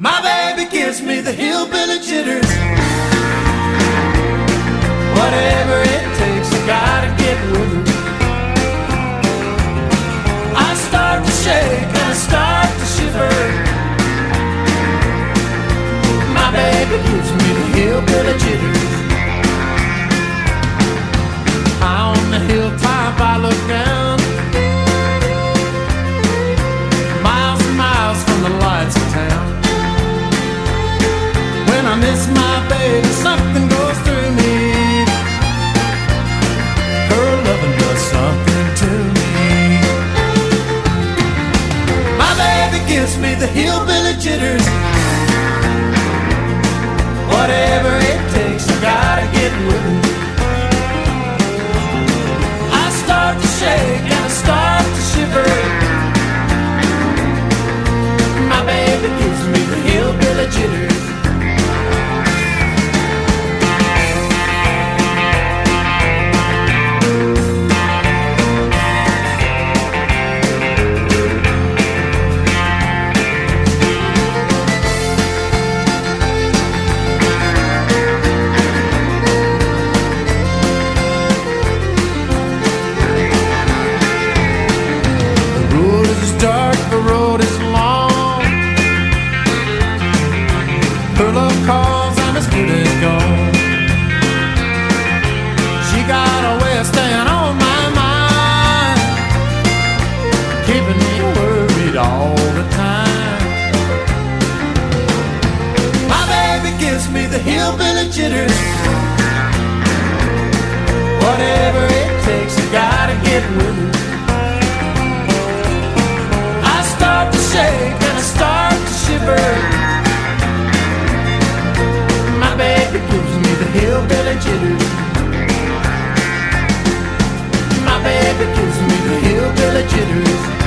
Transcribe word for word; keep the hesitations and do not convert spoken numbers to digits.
My baby gives me the hillbilly jitters. Whatever it takes, I gotta get with her. I start to shake and I start to shiver. My baby gives me the hillbilly jitters. High on the hilltop I look down, miles and miles from the lights of town. When I miss my baby, something goes through me. Her loving does something to me. My baby gives me the hillbilly jitters. Whatever it takes, I gotta get with her. I start to shake and I start to shiver. My baby gives me the hillbilly jitters. Dark, the road is long. Her love calls, I'm as good as gone. She got a way of staying on my mind, keeping me worried all the time. My baby gives me the hillbilly jitters. Whatever it takes, I gotta get with her. Shake and I start to shiver. My baby gives me the hillbilly jitters. My baby gives me the hillbilly jitters.